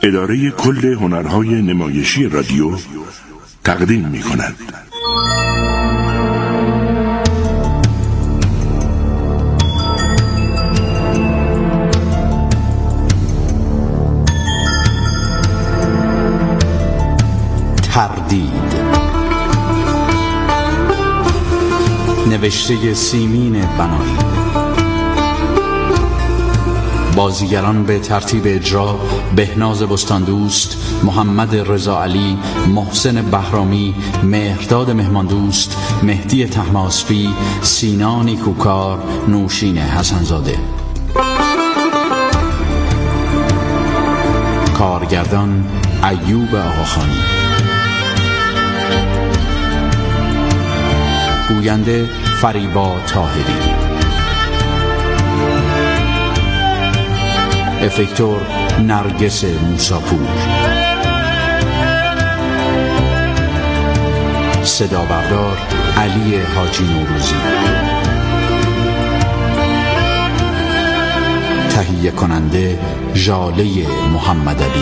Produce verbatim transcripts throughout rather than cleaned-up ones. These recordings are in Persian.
اداره کل هنرهای نمایشی رادیو تقدیم می کند. تردید، نوشته سیمین بنایی. بازیگران به ترتیب اجرا: بهناز بستاندوست، محمد رضا علی، محسن بهرامی، مهرداد مهماندوست، مهدی طهماسبی، سینا نیکوکار، نوشین حسنزاده. کارگردان ایوب آقاخانی. گوینده فریبا طاهری. افکتور نرگس موساپور. صدا بردار علی حاجی نوروزی. تهیه کننده ژاله محمد علی.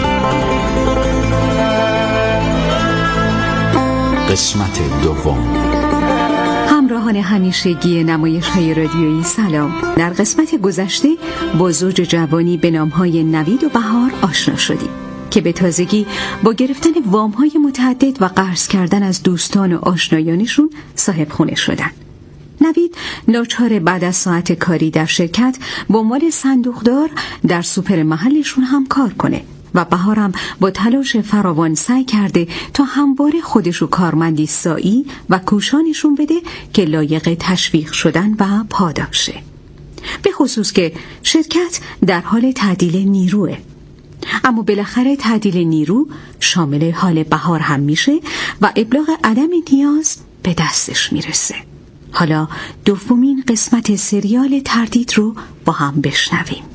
قسمت دوم. همراهان همیشگی نمایش‌های رادیویی سلام. در قسمت گذشته با زوج جوانی به نام‌های نوید و بهار آشنا شدیم که به تازگی با گرفتن وام‌های متعدد و قرض کردن از دوستان و آشنایانشون صاحب خونه شدن. نوید ناچار بعد از ساعت کاری در شرکت به عنوان صندوقدار در سوپر محلشون هم کار کنه و بهارم با تلاش فراوان سعی کرده تا همواره خودشو کارمندی سایی و کوشانشون بده که لایق تشویق شدن و پاداشه. به خصوص که شرکت در حال تعدیل نیروه. اما بالاخره تعدیل نیرو شامل حال بهار هم میشه و ابلاغ عدم نیاز به دستش میرسه. حالا دومین قسمت سریال تردید رو با هم بشنویم.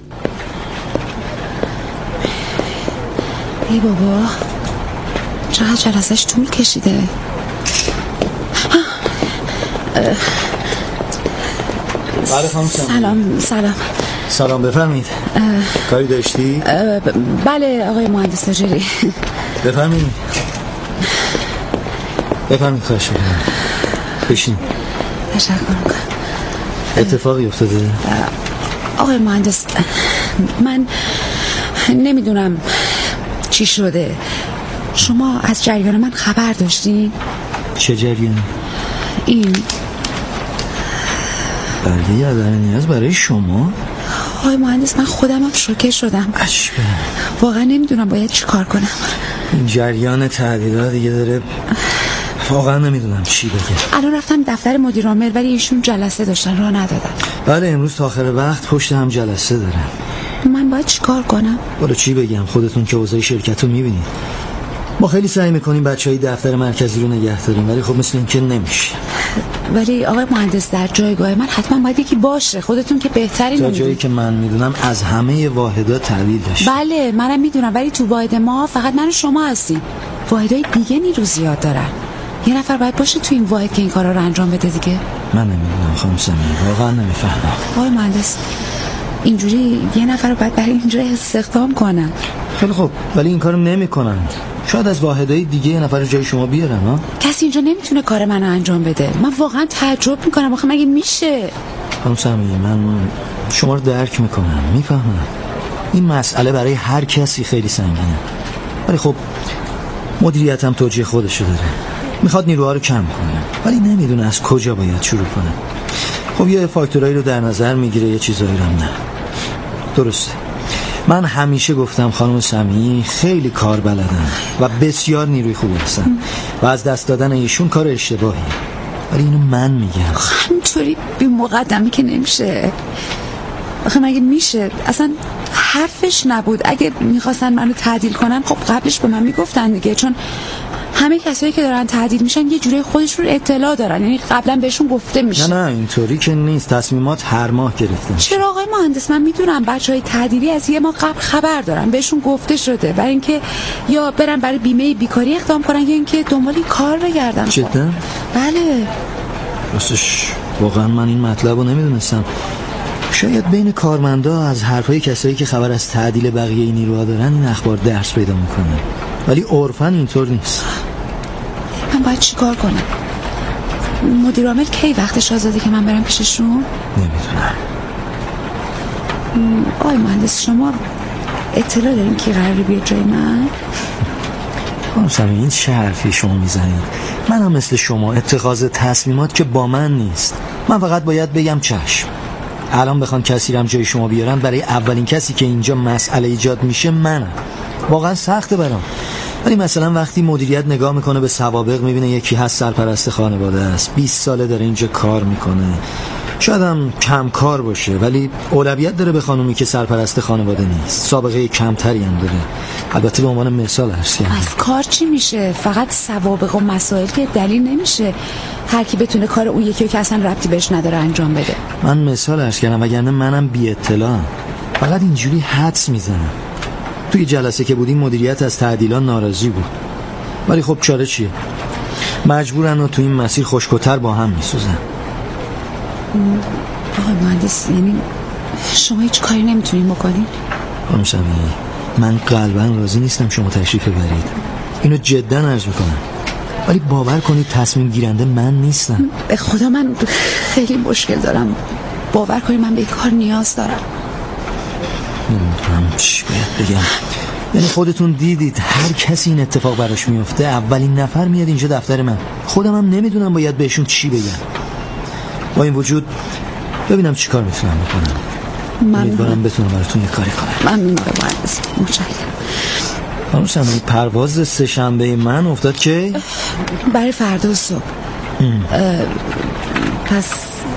ای بابا، چقدر جلسهش طول کشیده. بله خانم. سلام سلام سلام، بفرمید. کاری داشتی؟ بله آقای مهندس ناجری. بفرمید بفرمید خواهش می‌کنم. بشین. تشکر می‌کنم. اتفاقی افتاده؟ آقای مهندس، من نمیدونم چی شده. شما از جریان من خبر داشتین؟ چه جریانی؟ این بله عدم نیاز برای شما؟ آقای مهندس، من خودم هم شوکه شدم. اشبه. واقعا نمیدونم باید چی کار کنم. این جریان تعدیلات دیگه داره، واقعا نمیدونم چی بگم. الان رفتم دفتر مدیر عامل ولی ایشون جلسه داشتن، راه ندادن. بله امروز تا آخر وقت پشت هم جلسه دارن. من باید چی کار کنم؟ برای چی بگم، خودتون که اوضاع شرکت رو میبینید. ما خیلی سعی میکنیم بچه های دفتر مرکزی رو نگه داریم ولی خب مثل این که نمیشه. ولی آقای مهندس در جایگاه من حتما باید یکی باشه، خودتون که بهترین. تا جایی که من میدونم از همه واحدات تعدیل داشت. بله منم میدونم، ولی تو واحد ما فقط من و شما هستیم. واحدهای دیگه نیرو زیاد دارن. یه نفر باید باشه تو این واحد که این کارا رو انجام بده دیگه. من نمیدونم خانم سمیه، واقعا نمیفهمم. آقای مهندس اینجوری یه نفر رو باید برای اینجا استخدام کنن. خیلی خوب، ولی این کارو نمیکنن. شاید از واحدهای دیگه یه نفر جای شما بیارن. ها کسی اینجا نمیتونه کار منو انجام بده. من واقعا تعجب میکنم. آخه مگه میشه؟ خانم سمیه من شما رو درک میکنم، میفهمم این مسئله برای هر کسی خیلی سنگینه، ولی خب مدیریت هم توجیه خودشو داره، میخواد نیروها رو کم کنه ولی نمیدونه از کجا باید شروع کنه. خب یه فاکتورایی رو در نظر میگیره، یه چیزایی رو هم نه. درسته، من همیشه گفتم خانم سمیع خیلی کار بلدن و بسیار نیروی خوبی هستن و از دست دادن ایشون کار اشتباهی، ولی اینو من میگم. همینطوری بی مقدمی که نمیشه. آخه مگه میشه؟ اصلا حرفش نبود. اگه میخواستن منو تعدیل کنن خب قبلش به من میگفتن دیگه، چون همه کسایی که دارن تعدیل میشن یه جوری خودشون اطلاع دارن، یعنی قبلا بهشون گفته میشه. نه نه اینطوری که نیست، تصمیمات هر ماه گرفته میشه. چرا آقای مهندس؟ من میدونم بچهای تعدیلی از یه ماه قبل خبر دارن، بهشون گفته شده، برای اینکه یا برن برای بیمه بیکاری اقدام کنن یا اینکه دنبال کار بگردن. جدا؟ بله راستش واقعا من این مطلب رو نمیدونستم. شاید بین کارمندا از حرفای کسایی که خبر از تعدیل بقیه نیروها دارن این اخبار درس پیدا میکنه، ولی عرفاً اینطور نیست. من باید چی کار کنم؟ مدیر عامل کی وقتش آزاده که من برم پیششون؟ نمیدونم. آقای مهندس شما اطلاع دارین کی قراره بیاد جای من؟ خانم سمیه این چه حرفی شما میزنید؟ من هم مثل شما اتخاذ تصمیمات که با من نیست. من فقط باید بگم چشم. الان بخوان کسی رم جای شما بیارن، برای اولین کسی که اینجا مسئله ایجاد میشه منم. واقعا سخته برام. ولی مثلا وقتی مدیریت نگاه میکنه به سوابق، میبینه یکی هست سرپرست خانواده است، بیست ساله داره اینجا کار میکنه، شاید هم کم کار باشه ولی اولویت داره به خانومی که سرپرست خانواده نیست، سابقه کمتری هم داره. البته به عنوان مثال هست. از کار چی میشه؟ فقط سوابق و مسائل که دلیل نمیشه هر کی بتونه کار اون یکی که اصلا ربطی بهش نداره انجام بده. من مثال عرض کردم، وگرنه منم بی اطلاعم. فقط اینجوری حدس میزنم. توی جلسه که بودیم مدیریت از تعدیلات ناراضی بود، ولی خب چاره چیه؟ مجبورن و تو این مسیر خشک‌تر با هم میسوزن. آقای مهندس یعنی شما هیچ کاری نمیتونین بکنین؟ خانم سمیه من قلباً راضی نیستم شما تشریف ببرید، اینو جدا عرض میکنم، ولی باور کنید تصمیم گیرنده من نیستم. به خدا من خیلی مشکل دارم، باور کنید من به این کار نیاز دارم. نمیدونم چی باید بگم. یعنی خودتون دیدید هر کسی این اتفاق براش میفته اولین نفر میاد اینجا دفتر من. خودم هم نمیدونم باید بهشون چی بگم. با این وجود ببینم چی کار میتونم بکنم. امیدوارم بتونم براتون یه کاری کنم. ممنون آقای مهندس، متشکرم. خانم سمیه پرواز سه شنبه من افتاد که برای فردا صبح. پس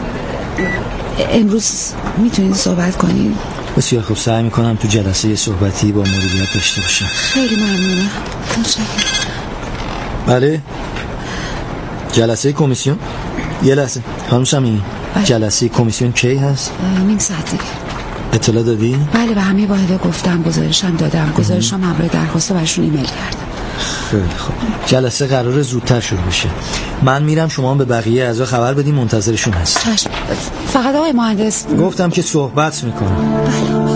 امروز میتونید صحبت کنید؟ بسیار خوب، سعی میکنم تو جلسه یه صحبتی با مدیریت داشته باشم. خیلی ممنونم. متشکرم. بله جلسه کمیسیون. یه لحظه خانم سمیه جلسه کمیسیون کی هست؟ نیم ساعت دیگه. اطلاع دادی؟ بله به همه واحده گفتم، گزارشم دادم، گزارشم همراه درخواست برشون ایمیل کردم. خیلی خوب. جلسه قراره زودتر شروع بشه. من میرم، شما هم به بقیه اعضا خبر بدیم، منتظرشون هست. چشم. فقط آقای مهندس گفتم که صحبت میکنم. بله.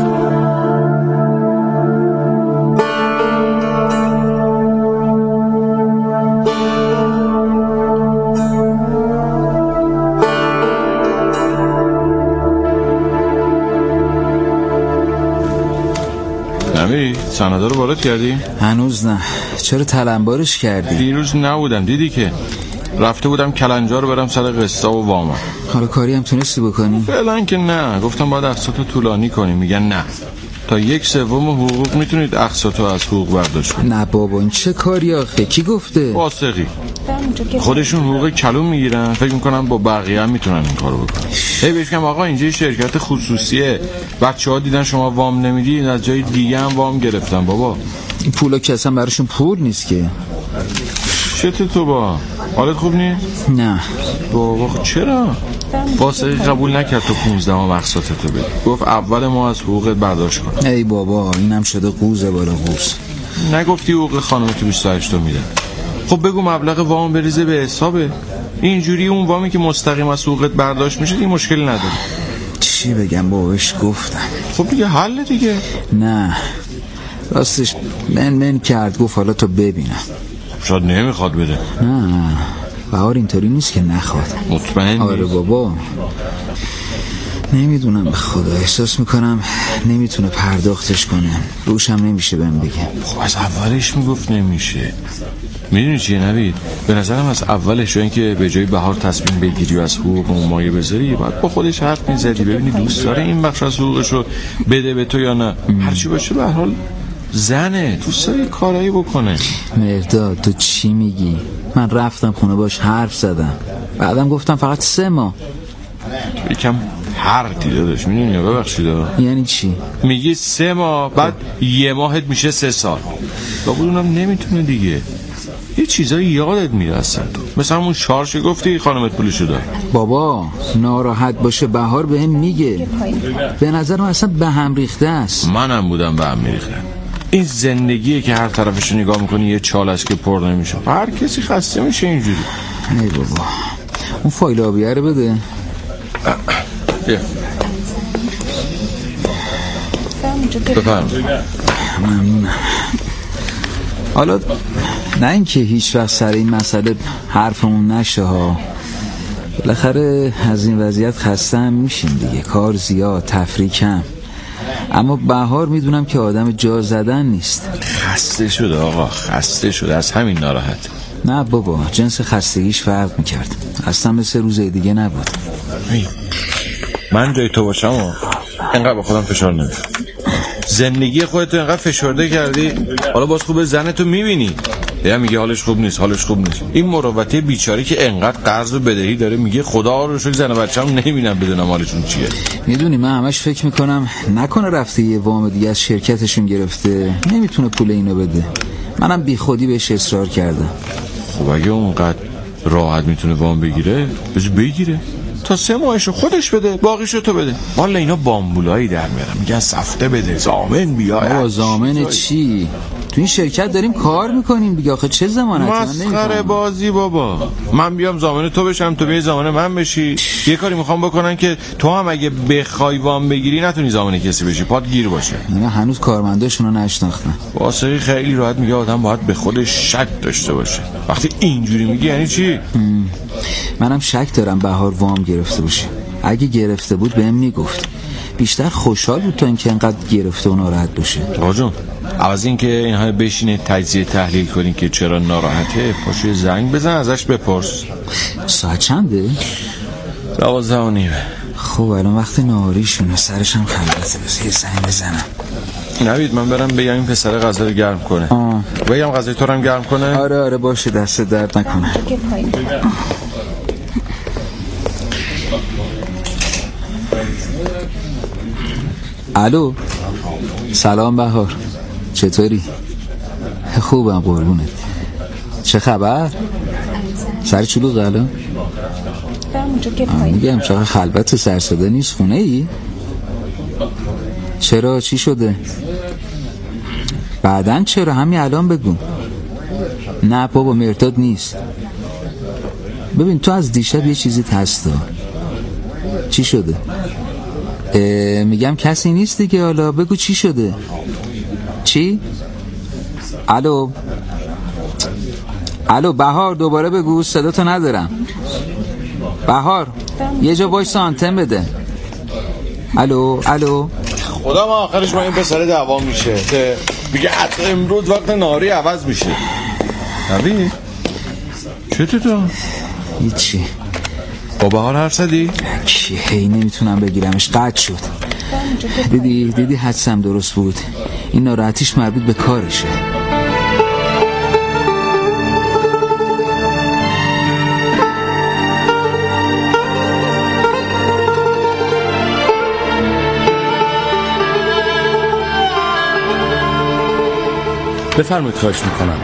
نمی سنده رو وارد کردی؟ هنوز نه. چرا تلمبارش کردی؟ دیروز نبودم، دیدی که رفته بودم کلنجا رو برم سر قسطا و واما. حالا کاری هم تونستی بکنی؟ فعلا که نه، گفتم باید اقساطو طولانی کنیم، میگن نه تا یک سوم حقوق میتونید اقساطو از حقوق برداشت کنید. نه بابا این چه کاری آخه؟ کی گفته؟ واسقی خودشون حقوق کلون میگیرن، فکر میکنن با بقیه هم میتونن این کارو بکنن. هی بهش میگم آقا اینجا شرکت خصوصیه، بچه‌ها دیدن شما وام نمیدی از جای دیگه هم وام گرفتن. بابا این پولا که اصلا براشون پول نیست که. شت تو با حالت خوب نیست؟ نه بابا چرا؟ واسقی قبول نکرد تو پونزده ما مقصاتتو بدی، گفت اول ما از حقوقت برداشت کن. ای بابا اینم شده قوزه بالا قوز. نگفتی حقوق خانم تو بیست و هشت تا میدن؟ خب بگو مبلغ وام بریزه به حسابه، اینجوری اون وامی که مستقیم از حقوقت برداشت میشه این مشکل نداره. چی بگم باباش گفتم. خب دیگه حل دیگه. نه راستش من من کرد، گفت حالا تو ببینم. شاید نمیخواد بده. نه بهار اینطوری نیست که نخواد. مطمئنی؟ آره بابا نمیدونم، به خدا احساس میکنم نمیتونه پرداختش کنه، روشم نمیشه بهم بگم. خب از اولش میگفت نمیشه. میدونی چیه نوید؟ به نظرم از اولش اینکه به جای بهار تصمیم بگیری و از حقوق اون مایه بذاری، باید با خودش حرف میزدی ببینی دوست داره این بخش از حقوقشو بده به تو یا نه. هرچی باشه به هر حال زنه، دوست داره کارایی بکنه. مرداد تو چی میگی؟ من رفتم خونه باش حرف زدم، بعدم گفتم فقط سه ماه. یکم هر دیده داشت میدونی، ببخشید. یعنی چی؟ میگی سه ماه بعد یه ماهت میشه سه سال. بابا اونم نمیتونه دیگه، یه چیزایی یادت میره اصلا. مثلا اون شارش گفتی خانمت پولشو داد. بابا ناراحت باشه بهار بهم میگه، به نظرم اصلا به هم ریخته است. منم بودم به هم میریخته. این زندگیه که هر طرفشو نگاه میکنی یه چال است که پر نمیشه، هر کسی خسته میشه اینجوری. ای بابا اون فایل آبیه رو بده. بیا بفرمایید. ممنونم. حالا نه اینکه هیچ وقت سر این مسئله حرفمون نشه ها، بالاخره از این وضعیت خسته هم میشیم دیگه، کار زیاد، تفریح کم. اما بهار میدونم که آدم جا زدن نیست. خسته شده آقا، خسته شده، از همین ناراحت. نه بابا، جنس خستگیش فرق میکرد، اصلا مثل روزای دیگه نبود. من جای تو باشم و انقدر با خودم فشار نمیدم. زندگی خودتو انقدر فشرده کردی، حالا باز خوبه زنتو میبینی یا میگه حالش خوب نیست، حالش خوب نیست. این مروته بیچاره که انقدر قرض و بدهی داره میگه خدا رو شکر زن و بچه‌م نمیبینم بدونم حالشون چیه. میدونی من همش فکر میکنم نکنه رفته یه وام دیگه از شرکتشون گرفته، نمیتونه پول اینو بده. منم بی خودی بهش اصرار کردم. خب اگه اونقدر راحت میتونه وام بگیره بذار بگیره تا سه ماهشو خودش بده، باقیشو تو بده. والا اینا بامبولایی در میارن، میگن سفته بده، ضامن بیای. بابا ضامن چی؟ تو این شرکت داریم کار میکنیم دیگه، آخه چه ضمانتی؟ مسخره بازی بابا. من بیام ضامن تو بشم، تو بیای ضامن من بشی. یه کاری میخوام بکنن که تو هم اگه بخوای وام بگیری نتونی ضامن کسی بشی، پات گیر باشه. اینا هنوز کارمنداشونو نشناختن. واسه خیلی راحت میگه آدم باید به خودش شک داشته باشه. وقتی اینجوری میگی یعنی چی؟ منم شک دارم بهار وام گرفته باشه. اگه گرفته بود بهم میگفت. بیشتر خوشحال بود تا اینکه انقدر گرفته و ناراحت باشه. آقا جون، عوض این که اینها بشینه تجزیه تحلیل کنین که چرا ناراحته، پاشو زنگ بزن ازش بپرس. ساعت چنده؟ دوازده و نیمه. خب الان وقت نهاریشونه، سرش هم خلوته، بذار یه زنگ بزنم. نوید من برم بگم این پسر غذا رو گرم کنه. آه. بگم غذای تو رو هم گرم کنه؟ آره آره باشه، دست درد نکنه. الو، سلام بهار، چطوری؟ خوبم قربونت. چه خبر؟ سر چلو الان؟ میگم چقدر خلوت و سرسده نیست، خونه ای؟ چرا چی شده؟ بعدن چرا؟ همین الان بگو. نه بابا مرتاد نیست. ببین تو از دیشب یه چیزی هستا. چی شده؟ میگم کسی نیست دیگه، حالا بگو چی شده. چی؟ الو الو بهار، دوباره بگو، صدا تو ندارم. بهار یه جا وایسا آنتن بده. الو الو. خدا ما آخرش با این پسر دعوا میشه، میگه حتی امروز وقت ناری عوض میشه. نبی چطور تو؟ هیچی. با بهار حرف زدی؟ کی هی نمیتونم بگیرمش، قطع شد. دیدی دیدی حدسم درست بود، این ناراحتیش مربوط به کارشه. بفرمایید، خواهش میکنم.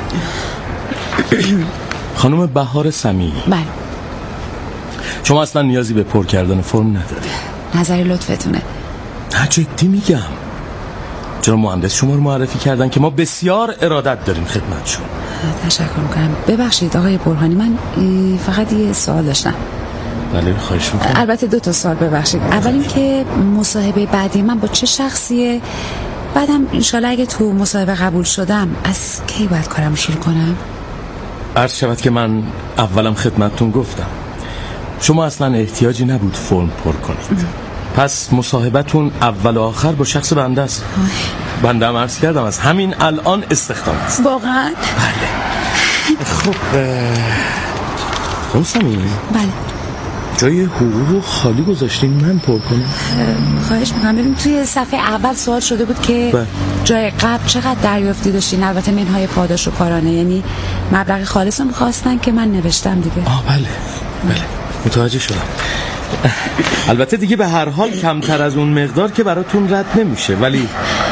خانم بهار سمیعی. بله. شما اصلا نیازی به پر کردن فرم نداره. نظری لطفتونه. نه جدی میگم. چرا مهندس شما رو معرفی کردن که ما بسیار ارادت داریم خدمتشون. تشکر میکنم. ببخشید آقای برهانی، من فقط یه سوال داشتم. بله خواهش میکنم. البته دو تا سوال ببخشید. اول این که مصاحبه بعدی من با چه شخصیه؟ بعدم انشالله اگه تو مصاحبه قبول شدم از کی باید کارم شروع کنم؟ عرض شود که من اولم خدمتتون گفتم شما اصلا احتیاجی نبود فرم پر کنید. پس مصاحبتون اول و آخر با شخص بنده است. بنده هم عرض کردم از همین الان استخدام است. واقعا؟ بله. خب خب سمیعی. بله. جای حقوق خالی گذاشتین من پر کنم؟ خواهش میکنم. ببین توی صفحه اول سوال شده بود که بله. جای قبل چقدر دریافتی داشتین، البته منهای پاداش و کارانه، یعنی مبلغ خالص رو میخواستن که من نوشتم دیگه. آه بله بله متوجه شدم. البته دیگه به هر حال کمتر از اون مقدار که براتون رد نمیشه، ولی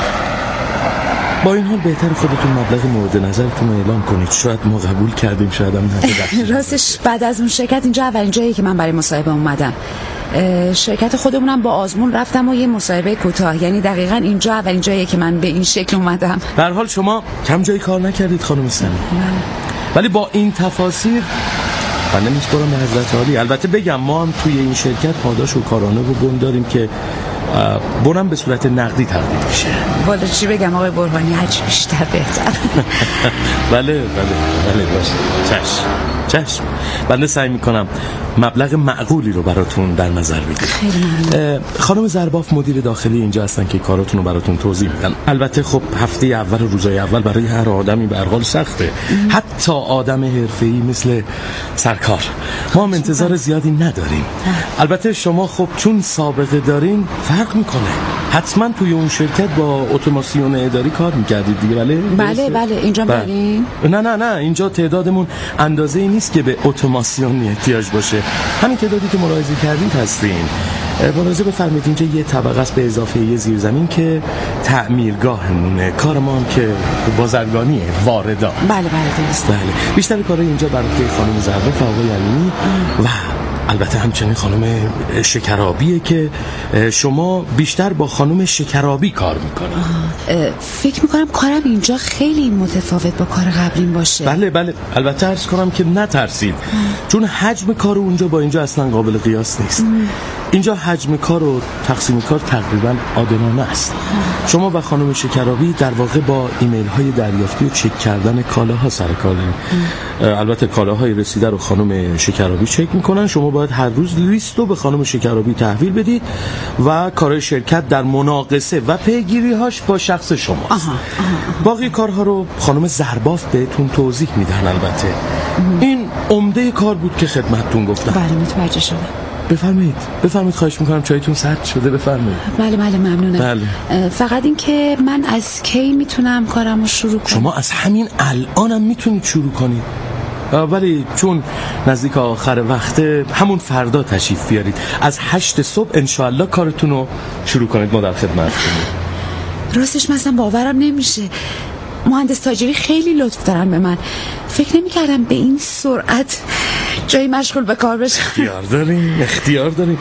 با این حال بهتر خودتون مبلغ مورد نظرتون رو اعلام کنید. شاید ما قبول کردیم، شاید هم نه. راستش بعد از اون شرکت اینجا اولین جایی که من برای مصاحبه اومدم. شرکت خودمونم با آزمون رفتم و یه مصاحبه کوتاه، یعنی دقیقاً اینجا اولین جایی که من به این شکل اومدم. به هر حال شما کم جایی کار نکردید خانم سمیعی، ولی با این تفاصیل بنده میسپارم به حضرت عالی. البته بگم ما هم توی این شرکت پاداش و کارانه و بم داریم که بونم به صورت نقدی تقدیم میشه. والا چی بگم آقای برهانی، هرچی بیشتر بهتر. بله بله بله باشه. چشم چشم. بنده سعی میکنم مبلغ معقولی رو براتون در نظر بگیرم. خیلی ممنون. خانم زرباف مدیر داخلی اینجا هستن که کاراتون رو براتون توضیح میدن. البته خب هفته اول و روزای اول برای هر آدمی به هر حال سخته، حتی آدم حرفه‌ای مثل سرکار. ما هم انتظار زیادی نداریم. البته شما خب چون سابقه دارین فرق میکنه. حتما توی اون شرکت با اتوماسیون اداری کار میکردید دیگه. بله بله بله اینجا بریم. نه نه نه اینجا تعدادمون اندازه‌ای نیست که به اتوماسیون احتیاج باشه. همین تعدادی که ملاحظه کردید هستین. ملاحظه بفرمایید اینجا یه طبقه است به اضافه یه زیرزمین که تعمیرگاهمونه. کار ما هم که بازرگانیه، واردا. بله بله درست. بله بیشتر کارهای اینجا برای خانم زرباف و آقای امینی و البته همچنین خانم شکرابیه که شما بیشتر با خانم شکرابی کار میکنید. فکر میکنم کارم اینجا خیلی متفاوت با کار قبلیم باشه. بله بله البته عرض کنم که نترسید، چون حجم کار اونجا با اینجا اصلا قابل قیاس نیست. اینجا حجم کار و تقسیم کار تقریبا عادلانه است. شما و خانم شکرابی در واقع با ایمیل های دریافتی و چک کردن کالاها سر کار دارید. البته کالاهای رسیده رو خانم شکرابی چک میکنن، شما باید هر روز لیست رو به خانم شکرابی تحویل بدید و کارهای شرکت در مناقصه و پیگیری‌هاش با شخص شماست. آها، آها. باقی کارها رو خانم زرباف بهتون توضیح میدن. البته این عمده کار بود که خدمتتون گفتم. بله متوجه شدم. بفرمایید بفرمایید خواهش میکنم چایتون سرد شده. بفرمایید. بله بله ممنونم. بله. فقط این که من از کی میتونم کارمو شروع کنم؟ شما از همین الانم میتونید شروع کنید، ولی چون نزدیک آخر وقته همون فردا تشریف بیارید. از هشت صبح انشاءالله کارتون رو شروع کنید، ما در خدمتتونیم. راستش مثلا باورم نمیشه. مهندس تاجری خیلی لطف دارن به من. فکر نمی‌کردم به این سرعت جایی مشغول به کار بشه. اختیار دارین اختیار دارین.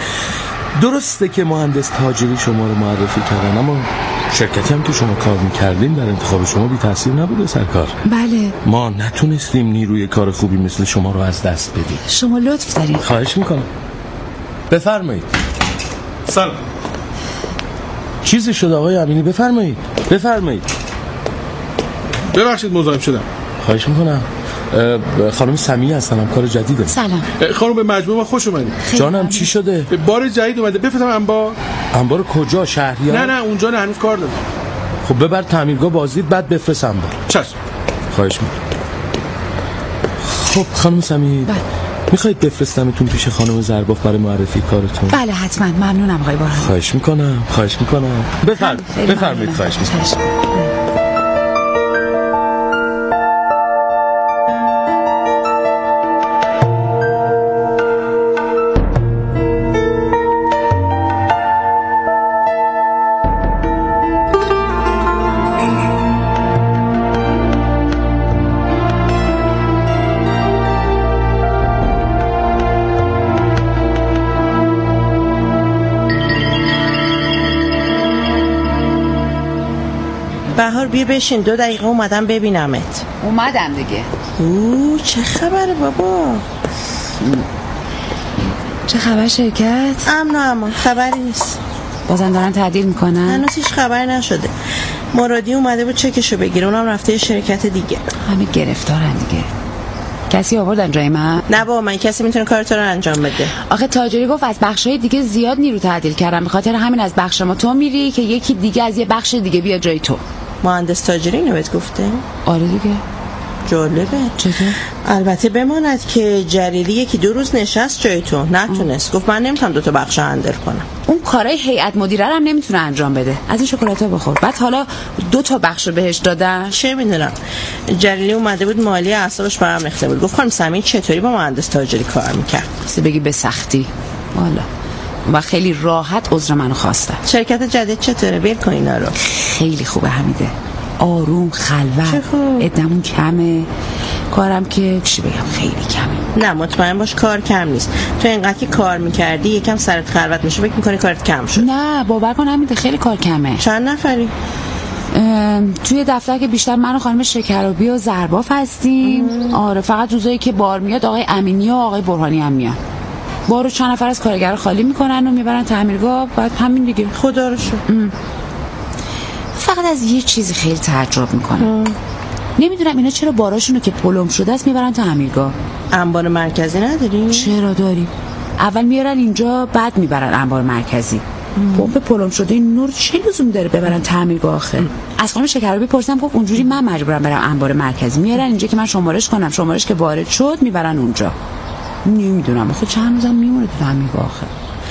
درسته که مهندس تاجری شما رو معرفی کردن، اما شرکتی هم که شما کار میکردین در انتخاب شما بی تاثیر نبوده سرکار. بله. ما نتونستیم نیروی کار خوبی مثل شما رو از دست بدیم. شما لطف دارین. خواهش میکنم. بفرمایید. سلام. چیزی شد آقای امینی؟ بفرمایید بفرمایید. ببخشید مزاحم شدم. خواهش میکنم. خانم سمیه هستن، هم کار جدیده. سلام. خانم به مجموعه ما خوش اومدید. جانم چی شده؟ بار جدید اومده. بفرستم انبار؟ انبار کجا؟ شهریار؟ نه نه اونجا نه، هنوز کار دارم. خب ببر تعمیرگاه بازدید بعد بفرست انبار. چشم. خواهش میکنم. خب خانم سمیه میخواید بفرستمتون پیش خانم زرباف برای معرفی کارتون؟ بله حتما. ممنونم آقای برهانی. خواهش میکنم خواهش میکنم. بفرمایید بفرمایید. خواهش میکنم. بهار بیا بشین، دو دقیقه اومدم ببینمت. اومدم دیگه. اوه چه خبره بابا؟ چه خبر شرکت؟ امن و امان، خبری نیست. بازم دارن تعدیل میکنن؟ هنوز هیچ خبری نشده. مرادی اومده بود چکشو بگیره، اونم رفته شرکت دیگه. همه گرفتارن دیگه. کسی آوردن جای من؟ نه بابا من کسی میتونه کارت رو انجام بده. آخه تاجری گفت از بخشای دیگه زیاد نیرو تعدیل کردن، به خاطر همین از بخش ما تو میری که یکی دیگه از یه بخش دیگه بیا جای تو. مهندس تاجری اینو بهت گفته؟ آره دیگه. جالبه. چطور؟ البته بماند که جلیلی یکی دو روز نشست جای تو، نتونست. گفت من نمیتونم دو تا بخش هندل کنم. اون کارای هیئت مدیره هم نمیتونه انجام بده. از این شکلات‌ها بخور. بعد حالا دو تا بخش بهش دادن. چه میدونم. جلیلی اومده بود مالی اعصابش برام ریخته بود. گفت خانم سمین چطوری با مهندس تاجری کار میکرد؟ سه بگی به سختی. والا و خیلی راحت عذر منو خواستن. شرکت جدید چطوره؟ بیل کن اینا رو. خیلی خوبه حمیده. آروم، خلوت. چه خوب. ادمون کمه. کارم که چی بگم خیلی کمه. نه مطمئن باش کار کم نیست. تو اینقدر که کار میکردی یکم سرت خلوت میشه، فکر میکنی کارت کم شد. نه باور کن حمیده خیلی کار کمه. چند نفری؟ توی دفتر که بیشتر من و خانم شکرابی و زرباف هستیم. آره فقط روزایی که بار میاد آقای امینی و آقای برهانی هم میان. بارو چند نفر از کارگر خالی میکنن و میبرن تعمیرگاه، بعد همین دیگه. خدا رو شکر. فقط از یه چیزی خیلی تعجب میکنم، نمیدونم اینا چرا باراشونو که پلم شده است میبرن تعمیرگاه. انبار مرکزی نداریم؟ چرا داریم. اول میارن اینجا بعد میبرن انبار مرکزی. پمپ پلم شده این نور چه لزوم داره ببرن تعمیرگاه آخه؟ از خانم شکرابی پرسیدم گفت اونجوری من مجبورم برم انبار مرکزی، میارن اینجا که من شمارش کنم، شمارش که وارد شد میبرن اونجا. نمیدونم آخه چند روزم میمونه تو تعمیرگاه آخه.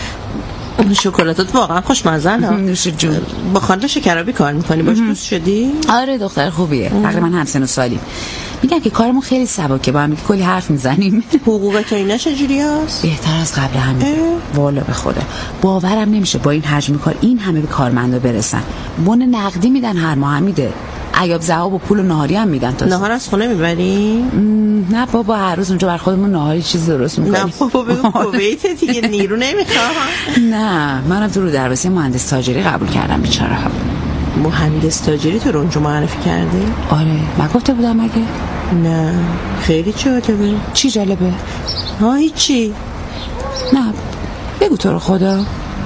شکلاتات واقعا خوشمزه. نوش جون. با خانم شکرابی کار میکنی؟ باش دوست شدی؟ آره دختر خوبیه، تقریبا همسن و سالیم. میگم که کارمون خیلی سبکه، با هم کلی حرف میزنیم. حقوق تو اینا چجوری هست؟ بهتر از قبل همین. والا به خدا باورم نمیشه با این حجم کار این همه به کارمندا برسن. بون نقدی میدن هر ماه، میده عیاب ذهاب و پول و نهاری هم میدن. تا نهار از خونه میبری؟ نه بابا، هر روز اونجا بر خودمون نهاری چیز درست میکنیم. نه بابا بگو کویت دیگه نیرو نمیخوام. نه منم تو رو دربسته مهندس تاجری قبول کردم بیچاره. مهندس تاجری تو رو اونجا معرفی کرده؟ آره من گفته بودم مگه؟ نه خیلی جالبه. چی جالبه؟ ها هیچی. نه بگو تو رو خدا.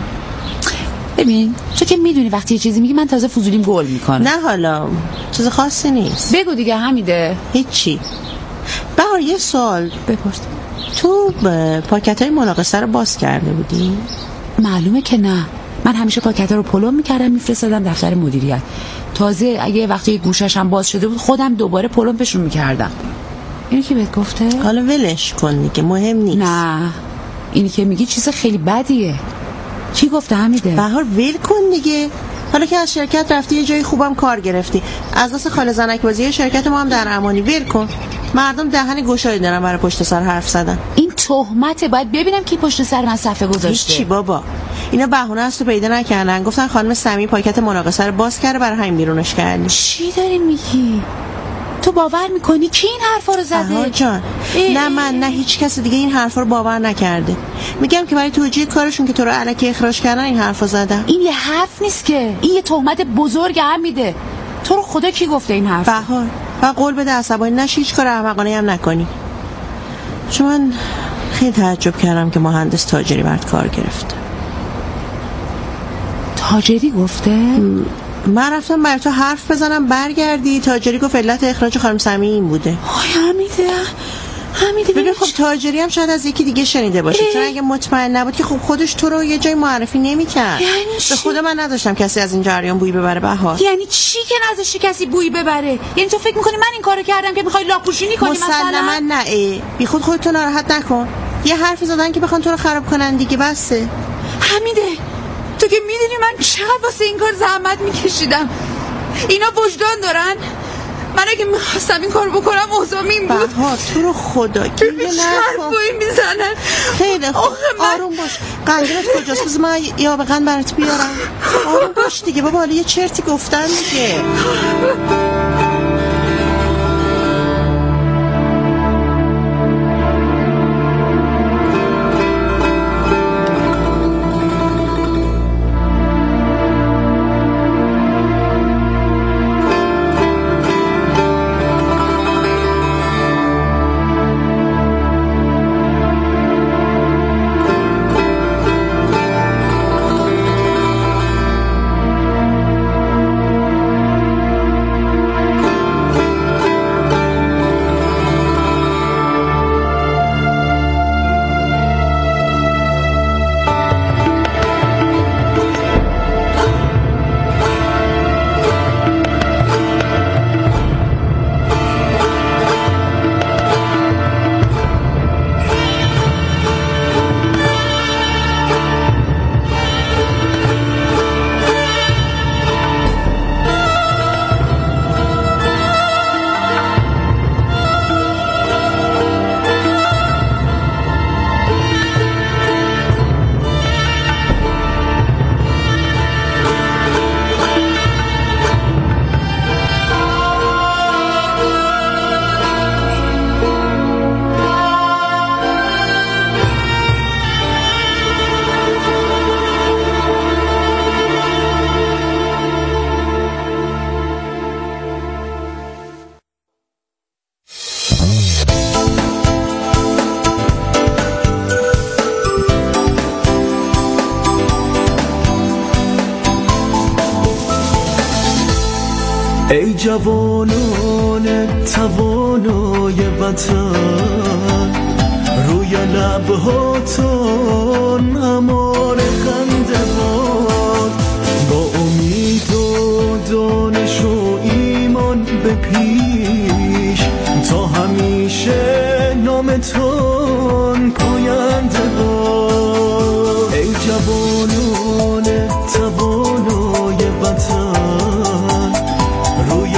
ببین چون که میدونی وقتی یه چیزی میگی من تازه فضولیم گل میکنم. نه حالا چیز خاصی نیست. بگو دیگه. حمیده هیچی. بهار یه سوال بپرس. تو پاکت های مناقصه رو باز کرده بودی؟ معلومه که نه، من همیشه پاکت رو پلم میکردم میفرستادم دفتر مدیریت. تازه اگه وقتی گوشش هم باز شده بود خودم دوباره پلم پشون میکردم. اینی که بهت گفته؟ حالا ولش کن دیگه، مهم نیست. نه اینی که میگی چیز خیلی بدیه. چی گفته حمیده؟ بهار ول کن دیگه. حالا که از شرکت رفتی یه جای خوبم کار گرفتی، از دست خاله زنک بازی شرکت ما هم در امانی. ول کن. مردم دهن گشایی دارن برای پشت سر حرف زدن. این تهمته، باید ببینم کی پشت سر من صفحه گذاشته. چی بابا، اینا بهونه است و پیدا نکردن. گفتن خانم سمی پاکت مناقصه رو باز کرده، برای همین بیرونش کردی. چی داری میگی؟ تو باور میکنی کی این حرفا رو زده؟ آها جان ای نه من نه هیچ کس دیگه این حرفا رو باور نکرده. میگم که برای توجیه کارشون که تو رو الکی اخراج کردن این حرفا زدن. این یه حرف نیست که، این یه تهمت بزرگ هم میده. تو رو خدا کی گفته این حرف؟ بهار و قول بده عصبانی نشی، هیچ کار احمقانه هم نکنی. چون من خیلی تعجب کردم که مهندس تاجری برات کار گرفته. تاجری گفته؟ من رفتم برای تو حرف بزنم برگردی، تاجری گفت علت اخراج خانم سمی این بوده. آی حمیده حمیده ببین خب تاجری هم شاید از یکی دیگه شنیده باشه، چون اگه مطمئن نبود که خب خودش تو رو یه جای معرفی نمی‌کرد. یعنی به خدا من نداشتم کسی از این جریان بویی ببره. بهار یعنی چی که نذاشتی کسی بویی ببره؟ یعنی تو فکر می‌کنی من این کارو کردم که می‌خوای لاپوشونی کنی مثلا؟ مسلماً نه. بی خود خودتو ناراحت نکن. یه حرفی زدن که بخوان تو رو خراب کنن دیگه، بسه. حمیده تو که میدونی من چقدر واسه این کار زحمت میکشیدم. اینا وجدان دارن؟ من اگه میخواستم این کار بکنم اوضاع این بود. بهار تو رو خدا گیله نکن. حرفایی میزنن. خیلی خوب آروم باش. قندیلت کجاست؟ بذار من یا به قند برات بیارم. آروم باش دیگه بابا، حالا یه چرتی گفتن دیگه. ای جوانان توانای وطن، روی لبهاتون امار خنده باد، با امید و دانش و ایمان به پیش، تا همیشه نامتون پاینده باد. ای جوانان توانای وطن، روی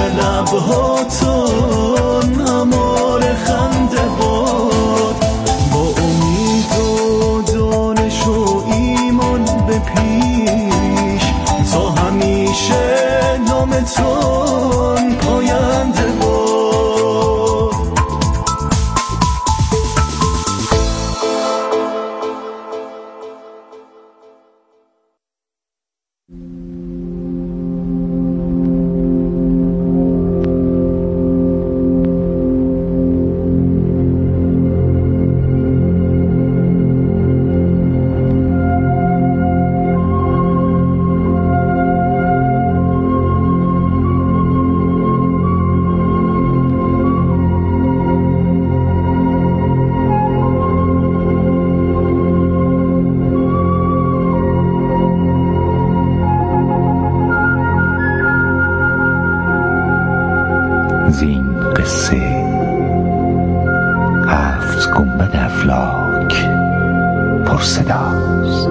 لبهاتون امار خنده باد، با امید و دانش و ایمان به پیش، تا همیشه نامتون پاینده باد. زین قصه هفت گنبد افلاک پرصداست.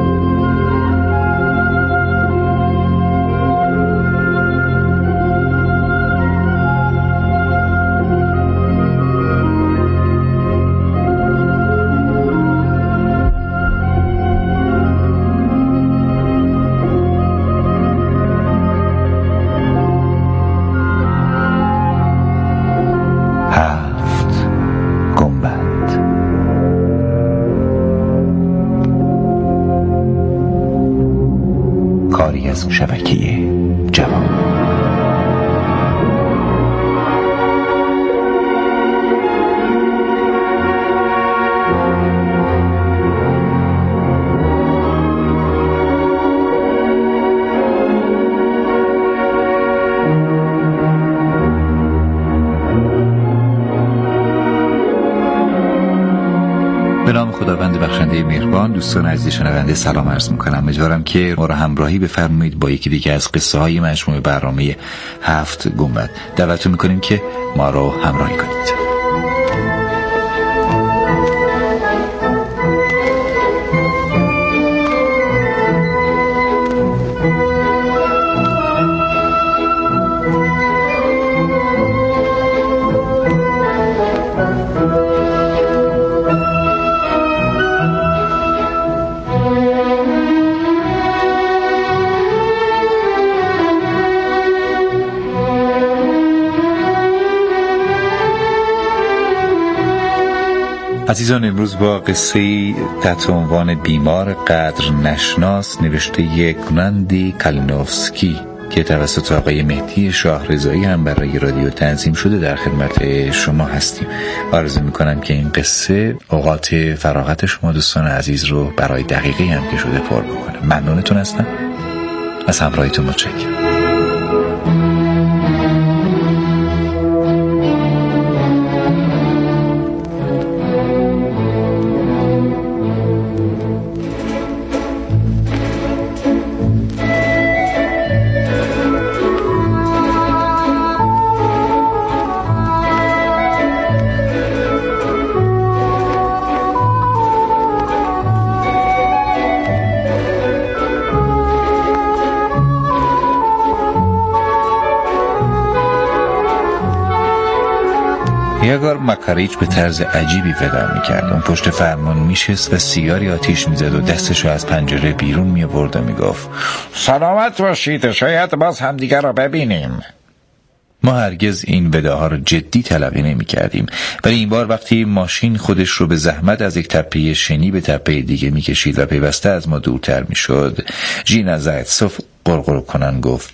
کاری از شبکه جوان. به نام خداوند بخشنده مهربان، دوستان عزیز شنونده سلام عرض میکنم. امیدوارم که ما را همراهی بفرمایید با یکی دیگه از قصه های مجموعه برنامه هفت گنبد. دعوتتون میکنیم که ما را همراهی کنید. عزیزان، امروز با قصه تحت عنوان بیمار قدر نشناس نوشته گناندی کالینوفسکی که توسط آقای مهدی شاهرضایی هم برای رادیو تنظیم شده در خدمت شما هستیم. آرزو میکنم که این قصه اوقات فراغت شما دوستان عزیز رو برای دقیقه هم که شده پر بکنه. ممنونتون هستم، از همراهیتون متشکرم. یگار مکاریچ به طرز عجیبی ودا میکرد. اون پشت فرمان میشست و سیگاری آتیش میزد و دستشو از پنجره بیرون میآورد و میگفت سلامت باشید، شاید باز همدیگر را ببینیم. ما هرگز این وداها رو جدی تلقی نمی کردیم، ولی این بار وقتی ماشین خودش رو به زحمت از یک تپه شنی به تپه دیگه می کشید و پیوسته از ما دورتر می شد، ژینا زایتسوف قرقر کنن گفت